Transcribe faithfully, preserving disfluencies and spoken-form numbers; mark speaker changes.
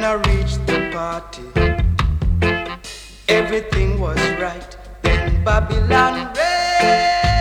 Speaker 1: When I reached the party, everything was right. Then Babylon rain.